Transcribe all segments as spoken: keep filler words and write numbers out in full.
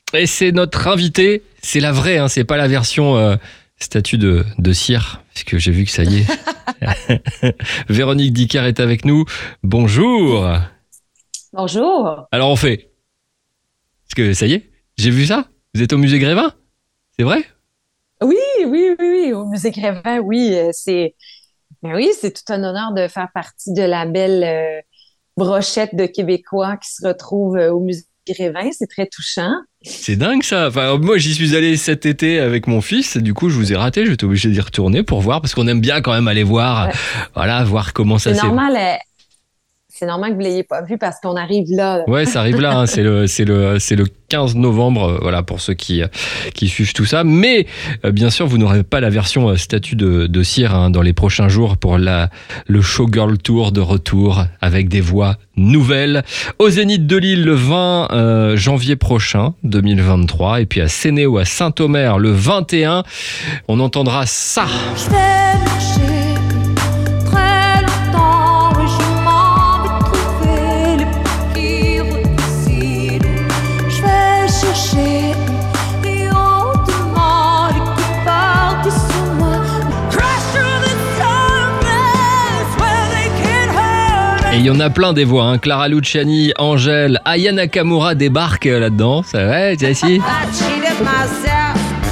Et c'est notre invité, c'est la vraie, hein, c'est pas la version euh, statue de, de cire, puisque j'ai vu que ça y est. Véronique Dicker est avec nous. Bonjour. Bonjour. Alors on fait. Parce que ça y est, j'ai vu ça. Vous êtes au musée Grévin, c'est vrai? Oui, oui, oui, oui, au musée Grévin, oui, euh, c'est, ben oui, c'est tout un honneur de faire partie de la belle euh, brochette de Québécois qui se retrouvent euh, au musée Grévin. C'est très touchant. C'est dingue ça. Enfin, moi j'y suis allé cet été avec mon fils. Du coup, je vous ai raté. J'étais obligé d'y retourner pour voir parce qu'on aime bien quand même aller voir, Ouais. voilà, voir comment ça C'est s'est. normal, euh, c'est normal que vous l'ayez pas vu parce qu'on arrive là. là. Ouais, ça arrive là. Hein. C'est le, c'est le, c'est le quinze novembre. euh, Voilà pour ceux qui, euh, qui suivent tout ça. Mais euh, bien sûr, vous n'aurez pas la version euh, statue de, de cire hein, dans les prochains jours pour la, le Showgirl Tour de retour avec des voix nouvelles au Zénith de Lille le vingt euh, janvier prochain deux mille vingt-trois et puis à Sénéo à Saint-Omer le vingt et un. On entendra ça. Je vais marcher très longtemps et je m'en vais trouver les pas qui redécident. Je vais chercher et hautement les coups partis sur moi. Crash through the darkness where they can't hurt Et il y en a plein des voix. Hein. Clara Luciani, Angèle, Aya Nakamura débarque euh, là-dedans. Ça va, Jessie? I cheated myself.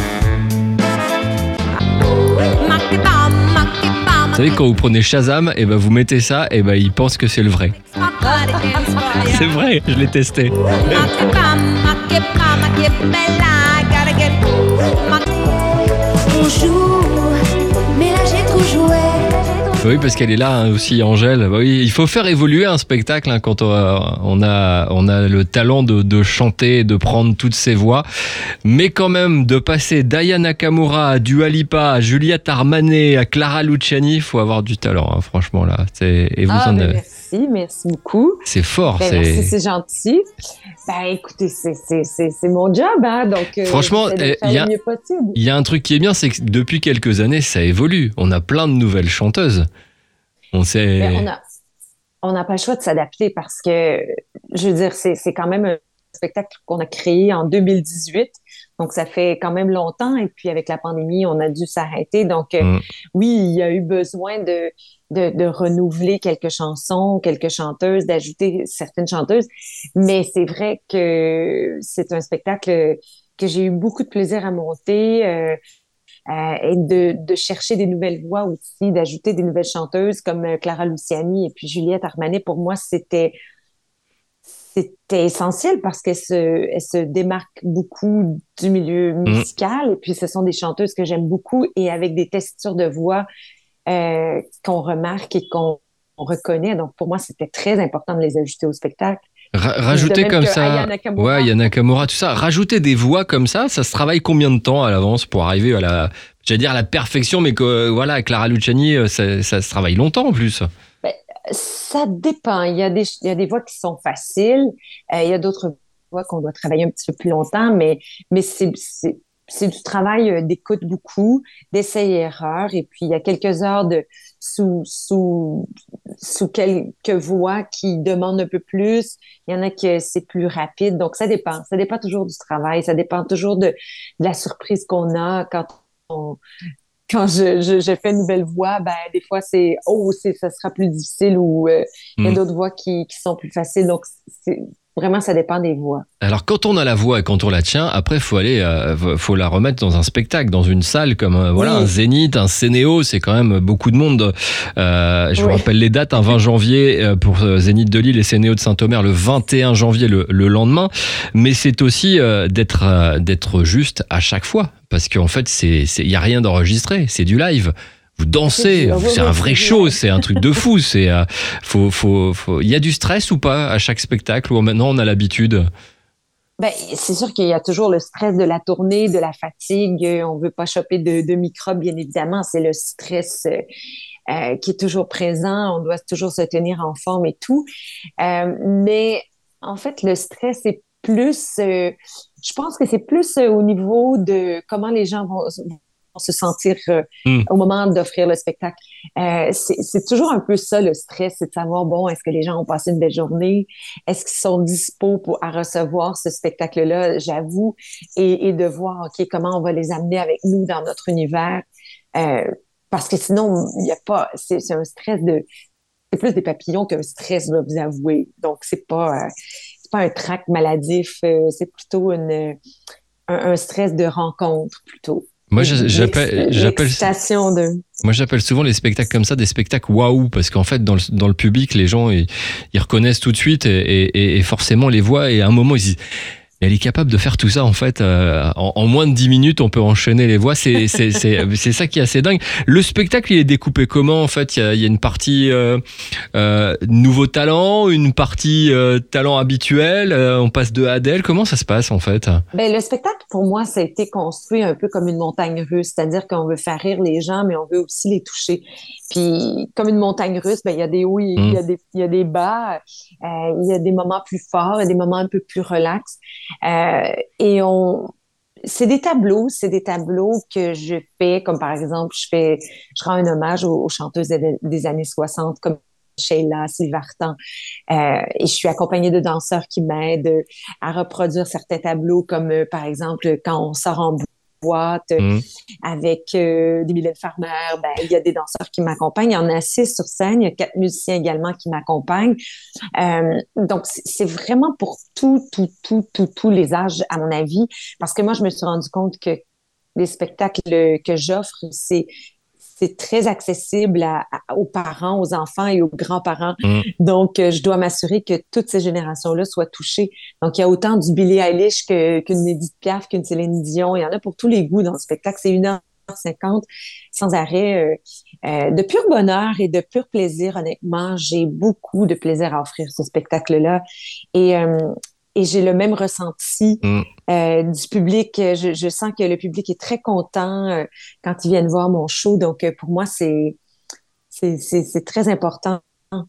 Vous savez, quand vous prenez Shazam, et ben vous mettez ça, et ben il pense que c'est le vrai. C'est vrai, je l'ai testé. On joue, mais là j'ai trop joué. Oui, parce qu'elle est là hein, aussi, Angèle. Bah oui, il faut faire évoluer un spectacle hein, quand on a, on a, on a le talent de, de chanter, de prendre toutes ces voix. Mais quand même, de passer d'Aya Nakamura à Dua Lipa, à Juliette Armanet, à Clara Luciani, il faut avoir du talent, hein, franchement là. C'est, et vous Ah, en ben avez. merci, merci beaucoup. C'est fort. Ben, c'est... merci, c'est gentil. Ben, écoutez, c'est, c'est, c'est, c'est mon job, hein, donc euh, Franchement, j'essaie de eh, faire y a- le mieux possible. Il y a un truc qui est bien, c'est que depuis quelques années, ça évolue. On a plein de nouvelles chanteuses. On sait. Ben, on a, on n'a pas le choix de s'adapter parce que, je veux dire, c'est, c'est quand même un spectacle qu'on a créé en deux mille dix-huit. Donc, ça fait quand même longtemps. Et puis, avec la pandémie, on a dû s'arrêter. Donc, euh, Mm. oui, il y a eu besoin de, de, de renouveler quelques chansons, quelques chanteuses, d'ajouter certaines chanteuses. Mais c'est vrai que c'est un spectacle que j'ai eu beaucoup de plaisir à monter. Euh, euh, et de, de chercher des nouvelles voix aussi, d'ajouter des nouvelles chanteuses comme euh, Clara Luciani et puis Juliette Armanet. Pour moi, c'était c'était essentiel parce qu'elle se, elle se démarque beaucoup du milieu Mm. musical et puis ce sont des chanteuses que j'aime beaucoup et avec des textures de voix euh, qu'on remarque et qu'on on reconnaît. Donc, pour moi, c'était très important de les ajouter au spectacle. Ra- De rajouter même comme que ça, Aya Nakamura. ouais, il y a Nakamura, tout ça. Rajouter des voix comme ça, ça se travaille combien de temps à l'avance pour arriver à la, j'allais dire à la perfection, mais que euh, voilà, Clara Luciani, euh, ça, ça se travaille longtemps en plus. Ben, ça dépend. Il y a des, il y a des voix qui sont faciles. Euh, il y a d'autres voix qu'on doit travailler un petit peu plus longtemps, mais, mais c'est, c'est, c'est du travail euh, d'écoute beaucoup, d'essai et erreur. Et puis, il y a quelques heures de, sous, sous, sous quelques voix qui demandent un peu plus. Il y en a que c'est plus rapide. Donc, ça dépend. Ça dépend toujours du travail. Ça dépend toujours de, de la surprise qu'on a quand on, quand je, je, je fais une nouvelle voix, ben, des fois, c'est, oh, c'est, ça sera plus difficile ou euh, il y a Mm. d'autres voix qui, qui sont plus faciles. Donc, c'est, vraiment, ça dépend des voix. Alors quand on a la voix et quand on la tient, après faut aller, euh, faut la remettre dans un spectacle, dans une salle comme euh, voilà Oui. un Zénith, un Sénéo, c'est quand même beaucoup de monde. Euh, je vous Oui. rappelle les dates, un vingt janvier euh, pour euh, Zénith de Lille et Sénéo de Saint-Omer le vingt et un janvier le, le lendemain. Mais c'est aussi euh, d'être euh, d'être juste à chaque fois parce qu'en fait c'est c'est il y a rien d'enregistré, c'est du live. Vous dansez, C'est du- c'est un vrai c'est du show, live. c'est un truc de fou. C'est euh, faut faut faut. Il y a du stress ou pas à chaque spectacle ou maintenant on a l'habitude. Ben, c'est sûr qu'il y a toujours le stress de la tournée, de la fatigue. Euh, On veut pas choper de, de microbes, bien évidemment. C'est le stress euh, euh, qui est toujours présent. On doit toujours se tenir en forme et tout. Euh, mais en fait, le stress est plus, euh, je pense que c'est plus euh, au niveau de comment les gens vont, se sentir euh, Mm. au moment d'offrir le spectacle. Euh, c'est, c'est toujours un peu ça, le stress, c'est de savoir, bon, est-ce que les gens ont passé une belle journée? Est-ce qu'ils sont dispos pour, à recevoir ce spectacle-là, j'avoue, et, et de voir, OK, comment on va les amener avec nous dans notre univers. Euh, parce que sinon, il n'y a pas, c'est, c'est un stress de, c'est plus des papillons qu'un stress, je vais vous avouer. Donc, c'est pas, euh, c'est pas un trac maladif, euh, c'est plutôt une, un, un stress de rencontre, plutôt. Moi, je- j'appelle, j'appelle, L'excitation de... moi, j'appelle souvent les spectacles comme ça des spectacles waouh, parce qu'en fait, dans le, dans le public, les gens, ils, ils reconnaissent tout de suite et, et, et forcément les voix, et à un moment, ils se disent, elle est capable de faire tout ça, en fait, euh, en, en moins de dix minutes, on peut enchaîner les voix. C'est, c'est, c'est, c'est ça qui est assez dingue. Le spectacle, il est découpé comment, en fait? Il y a, il y a une partie euh, euh, nouveau talent, une partie euh, talent habituel, euh, on passe de Adèle. Comment ça se passe, en fait? Ben, le spectacle, pour moi, ça a été construit un peu comme une montagne russe, c'est-à-dire qu'on veut faire rire les gens, mais on veut aussi les toucher. Puis, comme une montagne russe, ben, il y a des hauts, il y a des, il y a des bas, euh, il y a des moments plus forts, il y a des moments un peu plus relax. Euh, et on, c'est des tableaux, c'est des tableaux que je fais, comme par exemple, je fais, je rends un hommage aux, aux chanteuses des, des années soixante, comme Sheila, Sylvie Vartan, euh, et je suis accompagnée de danseurs qui m'aident à reproduire certains tableaux, comme euh, par exemple quand on sort en boîte euh, Mmh. avec euh, des Mylène Farmer, ben il y a des danseurs qui m'accompagnent, il y en a six sur scène, il y a quatre musiciens également qui m'accompagnent. Euh, donc c'est c'est vraiment pour tout, tout, tout, tout, tous les âges, à mon avis, parce que moi je me suis rendu compte que les spectacles que j'offre, c'est c'est très accessible à, à- aux parents, aux enfants et aux grands-parents. Mmh. Donc, euh, je dois m'assurer que toutes ces générations-là soient touchées. Donc, il y a autant du Billie Eilish que, qu'une Edith Piaf, qu'une Céline Dion. Il y en a pour tous les goûts dans le spectacle. C'est une heure cinquante sans arrêt, euh, euh, de pur bonheur et de pur plaisir. Honnêtement, j'ai beaucoup de plaisir à offrir ce spectacle-là. Et, euh, et j'ai le même ressenti Mmh. euh, du public. Je, je sens que le public est très content euh, quand ils viennent voir mon show. Donc, euh, pour moi, c'est, c'est, c'est, c'est très important euh,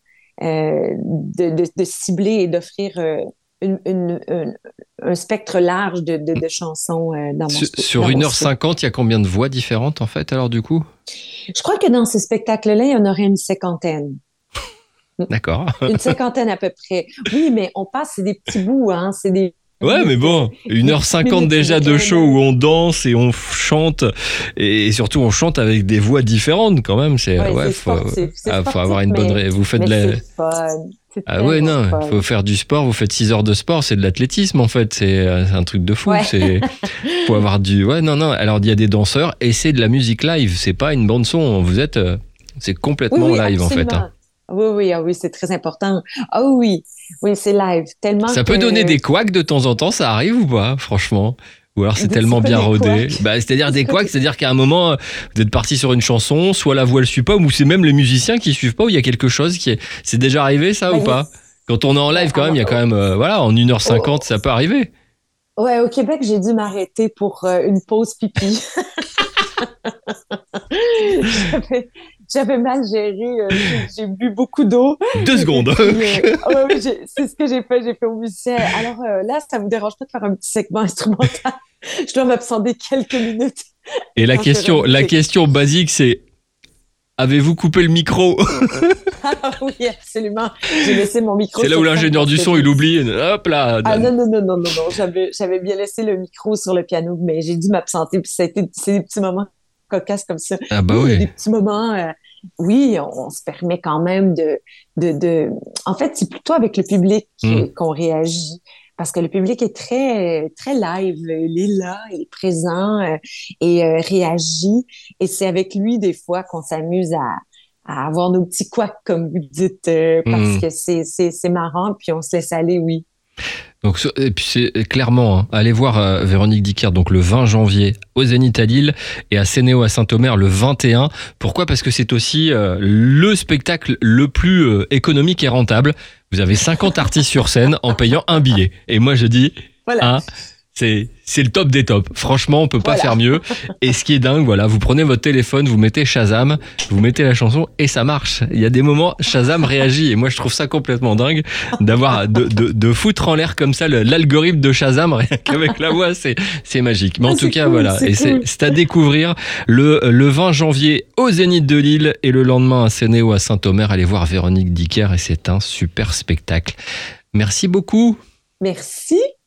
de, de, de cibler et d'offrir euh, une, une, une- un spectre large de, de, de chansons euh, dans mon Sur, spectacle. sur une heure cinquante, il y a combien de voix différentes, en fait, alors, du coup? Je crois que dans ce spectacle-là, il y en aurait une cinquantaine. D'accord. Une cinquantaine à peu près. Oui, mais on passe, c'est des petits bouts, hein. C'est des Ouais, mais bon, une heure cinquante minutes, déjà de minutes, show où on danse et on f- chante, et surtout on chante avec des voix différentes quand même. C'est, Ouais, ouais, c'est faut, sportif, c'est ah, faut sportif, avoir une bonne. mais- ré- Vous faites de mais la. c'est fun. C'est Ah ouais, tellement non, fun. il faut faire du sport. Vous faites six heures de sport, c'est de l'athlétisme en fait. C'est euh, c'est un truc de fou. Ouais. C'est, faut avoir du. Ouais, non, non. Alors il y a des danseurs et c'est de la musique live. C'est pas une bande son. Vous êtes, euh, c'est complètement Oui, oui, live en fait. absolument. hein. Oui, oui, ah oui, c'est très important. Ah oui, oui, c'est live. Tellement Ça peut que- donner des couacs de temps en temps, ça arrive ou pas, franchement? Ou alors c'est Des- tellement c'est bien quoi des rodé. couacs? Bah, c'est-à-dire des C'est quoi couacs, c'est-à-dire qu'à un moment, euh, vous êtes parti sur une chanson, soit la voix ne suit pas, ou c'est même les musiciens qui suivent pas, ou il y a quelque chose qui est. C'est déjà arrivé ça Ben, ou pas? Quand on est en live, quand même, il y a quand même. euh, voilà, en une heure cinquante, ça peut arriver. Ouais, au Québec, j'ai dû m'arrêter pour euh, une pause pipi. j'avais, j'avais mal géré, euh, j'ai, j'ai bu beaucoup d'eau. Deux secondes. Puis, euh, ouais, ouais, j'ai- c'est ce que j'ai fait, j'ai fait au musicien. Alors euh, là, ça vous dérange pas de faire un petit segment instrumental? Je dois m'absenter quelques minutes. Et la Quand je question, ferai- la question basique, c'est avez-vous coupé le micro? Ah oui, absolument. J'ai laissé mon micro. C'est là sur où scène l'ingénieur parce du que son, j'ai- il oublie. Hop là. Ah non, non, non, non, non, non. J'avais, j'avais bien laissé le micro sur le piano, mais j'ai dû m'absenter. Puis ça a été, c'est des petits moments cocasses comme ça. Ah bah Oui, il y a oui. des petits moments. euh, oui, on, on se permet quand même de, de, de. En fait, c'est plutôt avec le public Mm. qu'on réagit. Parce que le public est très, très live. Il est là, il est présent euh, et euh, réagit. Et c'est avec lui, des fois, qu'on s'amuse à, à avoir nos petits couacs, comme vous dites, euh, parce Mm. que c'est, c'est, c'est marrant, puis on se laisse aller, oui. Donc, ce- et puis c'est clairement, hein, allez voir euh, Véronique Dicker donc le vingt janvier au Zénith à Lille et à Sénéo à Saint-Omer le vingt et un. Pourquoi? Parce que c'est aussi euh, le spectacle le plus euh, économique et rentable. Vous avez cinquante artistes sur scène en payant un billet. Et moi je dis, Voilà. hein, C'est, c'est le top des tops. Franchement, on peut pas Voilà. faire mieux. Et ce qui est dingue, voilà, vous prenez votre téléphone, vous mettez Shazam, vous mettez la chanson et ça marche. Il y a des moments, Shazam réagit. Et moi, je trouve ça complètement dingue d'avoir, de, de, de foutre en l'air comme ça le- l'algorithme de Shazam, rien qu'avec la voix, c'est, c'est magique. Mais en Ah, tout c'est cas, cool, voilà. c'est Et c'est, cool. c'est à découvrir le, le vingt janvier au Zénith de Lille et le lendemain à Sénéo à Saint-Omer. Allez voir Véronique Dicker et c'est un super spectacle. Merci beaucoup. Merci.